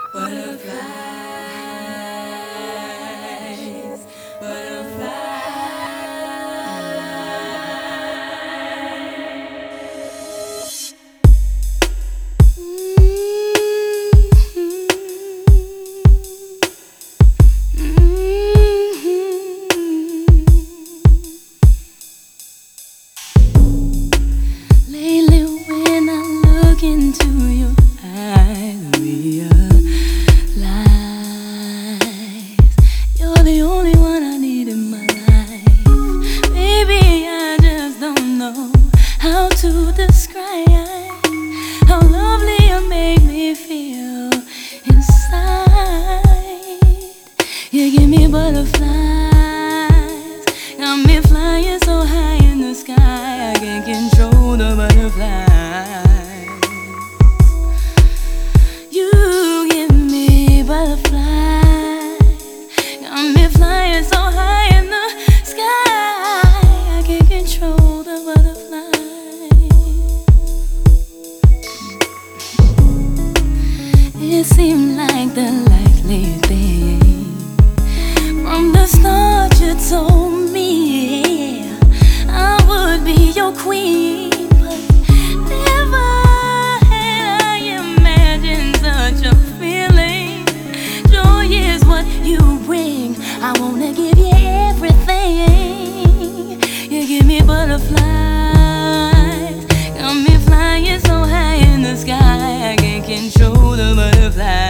Butterflies, butterflies. Lately, when I look into your eyes, you're the only one I need in my life. Baby, I just don't know how to describe how lovely you make me feel inside. You give me butterflies, got me flying so high in the sky. I can't control the butterflies. You give me butterflies, got me flying so high in the sky. I can't control the butterflies. It seemed like the likely thing. From the start you told me I would be your queen, but never had I imagined such a feeling. Joy is what you bring, I wanna give you everything. You give me butterflies, got me flying so high in the sky. I can't control the butterflies.